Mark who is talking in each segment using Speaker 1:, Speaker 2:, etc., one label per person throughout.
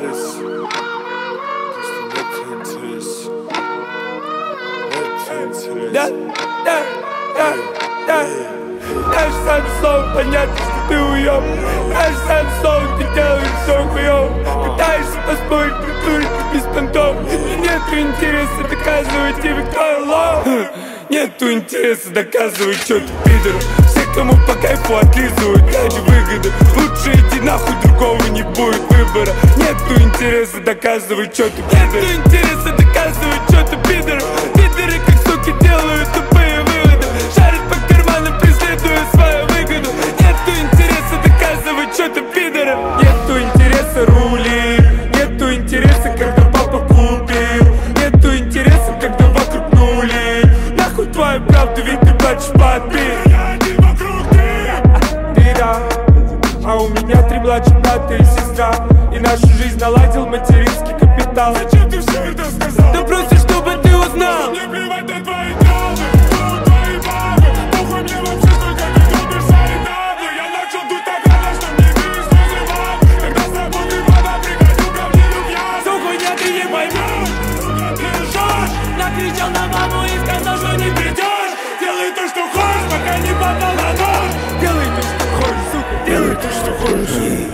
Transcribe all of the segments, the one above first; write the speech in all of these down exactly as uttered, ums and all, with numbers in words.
Speaker 1: интерес. Просто нет интерес. Нет интерес.
Speaker 2: Да, да, да, да. Даже сам слово понятно, что ты уёб. Даже сам слово ты делаешь всё хуёво. Пытаешься поспорить, притурить без понтов. И нету интереса доказывать тебе, кто я лох. Нету интереса доказывать, что ты пидор. Все, кому по кайфу отлизывают ради выгоды. Лучше иди нахуй, другого не будет выбора. Нету интереса доказывать, что ты пидор. Нету интереса доказывать, что ты пидор. Пидоры как суки делают тупые выводы. Шарят по карманам, преследуя свою выгоду. Нету интереса доказывать, что ты пидор. Нету интереса рули. Нету интереса, когда папа купил. Нету интереса, когда вокруг нули. Нахуй твою правду, ведь ты плачешь под бит. А у меня три младших брата и сестра. И нашу жизнь наладил материнский капитал.
Speaker 1: Зачем ты все это сказал?
Speaker 2: Да просто чтобы ты узнал.
Speaker 1: Мне плевать на твои травмы, тут твои бабы. Похуй мне вообще, сколько ты любишь солидарно. Я начал дуть так рано, что мне видишь слезы мам. Когда с работы вода, приходил ко мне любья.
Speaker 2: Всё хуйня, ты не поймешь.
Speaker 1: Ты лжешь.
Speaker 2: Накричал на маму и сказал, что не придешь.
Speaker 1: Делай то, что хочешь, пока не попал на нож.
Speaker 2: Делай то, что хочешь, сука. Делай то, что хочешь.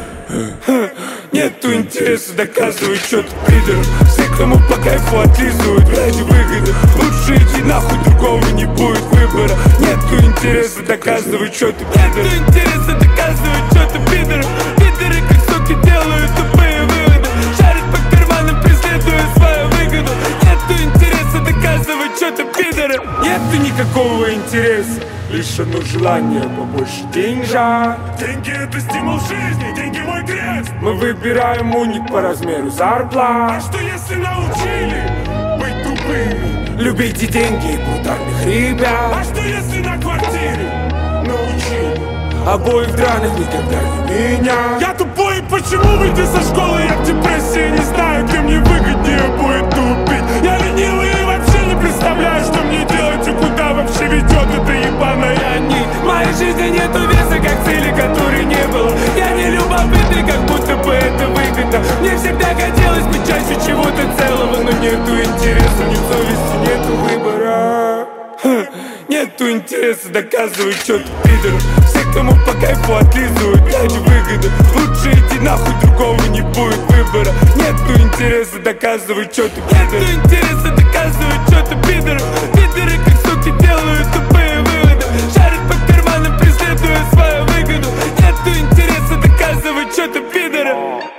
Speaker 2: Нету интереса доказывать, что ты пидор. Все, кому по кайфу отлизывают ради выгоды. Лучше иди нахуй, другого не будет выбора. Нету интереса доказывать, что ты пидор. Нету интереса доказывать, что ты пидор. Пидоры как суки делают тупые выводы. Шарят по карманам, преследуя свою выгоду. Нету интереса доказывать, что ты пидор. Нету никакого интереса, лишь одно желание побольше деньжа.
Speaker 1: Деньги — это стимул жизни, деньги — мой крест.
Speaker 2: Мы выбираем уник по размеру зарплат.
Speaker 1: А что если научили быть тупыми?
Speaker 2: Любите деньги и брутальных
Speaker 1: А
Speaker 2: ребят.
Speaker 1: что если на квартире научили?
Speaker 2: Обои в драных никогда не меня.
Speaker 1: Я тупой, почему выйти со школы? Я в депрессии, не знаю, где мне выгоднее будет тупить. Я ленивый и вообще не представляю, что мне делать и куда вообще ведет эта ебаная нить.
Speaker 2: В моей жизни нету веса, как цели, которой не было. Я не любопытный, как будто бы это выгодно. Мне всегда хотелось быть частью чего-то целого, но нету интереса, ни совести, нету выбора. Ха, нету интереса доказывать, что ты пидор. Все, кому по кайфу отлизывают ради выгоды. Лучше иди нахуй, другого не будет выбора. Нету интереса доказывать, что ты пидор. Нету интереса доказывать, что ты пидор. Пидоры как суки делают тупые выводы. Шарят по карманам, преследуя свою выгоду. Нету интереса доказывать, что ты пидор.